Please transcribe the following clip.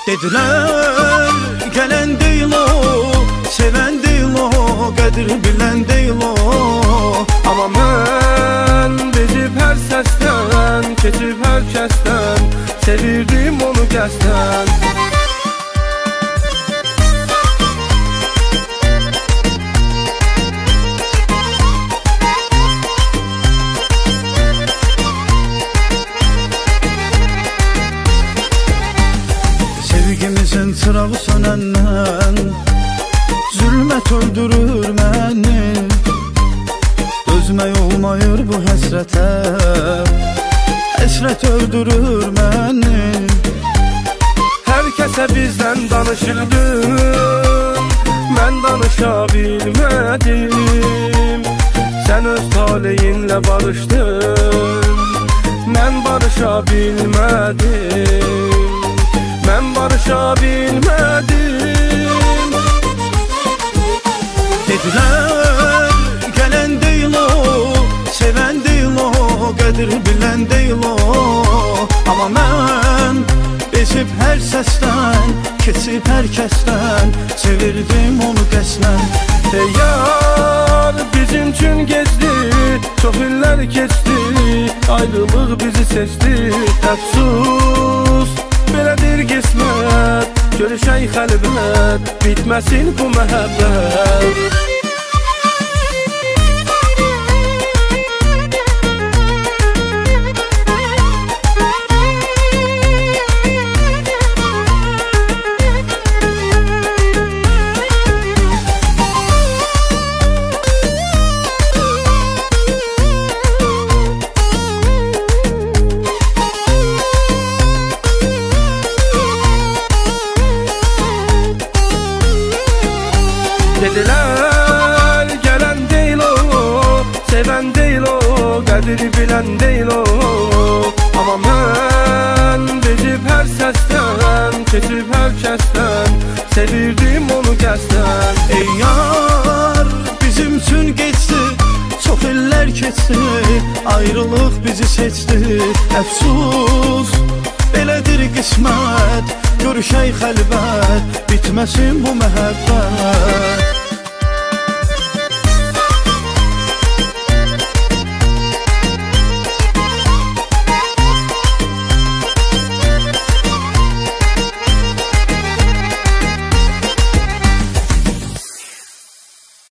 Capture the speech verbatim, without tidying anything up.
Dediler gelen değil o, seven değil o, qədir bilən değil o. Amma mən bezib hər səsdən, keçib hər kəsdən, sevirdim onu qəsdən. Sevgimizin çırağı sönəndən zülmət öldürür məni. Dözmək olmayır bu həsrətə, həsrət öldürür məni. Hər kəsə bizdən danışırdın, mən danışa bilmədim. Sən öz taleyinlə barışdın, mən barışa bilmədim. Mən barışa bilmədim. Dedilər gələn deyil o, sevən deyil o, qədir bilən deyil o. Amma mən bezib hər səsdən, keçib hər kəsdən, sevirdim onu qəsdən. Ey yar, bizim üçün gezdi, çox illər keçdi, ayrılıq bizi seçdi. Əfsus, belədir qismət, görüşək xəlbət, bitməsin bu məhəbbət. Dedilər gələn deyil o, sevən deyil o, qədri bilən deyil o. Amma mən bezib hər səsdən, keçib hər kəsdən, sevirdim onu qəsdən. Ey yar, bizim üçün geçdi, çox illər keçdi, ayrılıq bizi seçdi. Əfsus, belədir qismət, görüşək xəlbət, bitməsin bu məhəbbət.